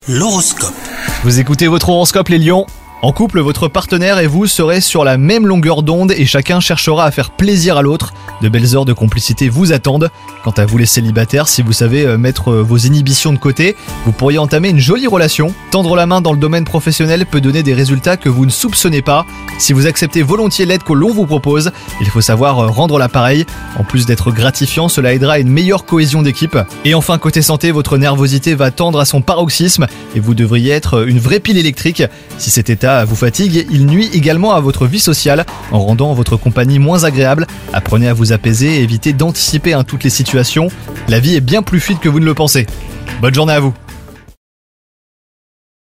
L'horoscope. Vous écoutez votre horoscope les lions. En couple, votre partenaire et vous serez sur la même longueur d'onde et chacun cherchera à faire plaisir à l'autre. De belles heures de complicité vous attendent. Quant à vous les célibataires, si vous savez mettre vos inhibitions de côté, vous pourriez entamer une jolie relation. Tendre la main dans le domaine professionnel peut donner des résultats que vous ne soupçonnez pas. Si vous acceptez volontiers l'aide que l'on vous propose, il faut savoir rendre l'appareil. En plus d'être gratifiant, cela aidera à une meilleure cohésion d'équipe. Et enfin, côté santé, votre nervosité va tendre à son paroxysme et vous devriez être une vraie pile électrique. Si cet état vous fatigue, il nuit également à votre vie sociale en rendant votre compagnie moins agréable. Apprenez à vous apaiser et évitez d'anticiper toutes les situations. La vie est bien plus fluide que vous ne le pensez. Bonne journée à vous.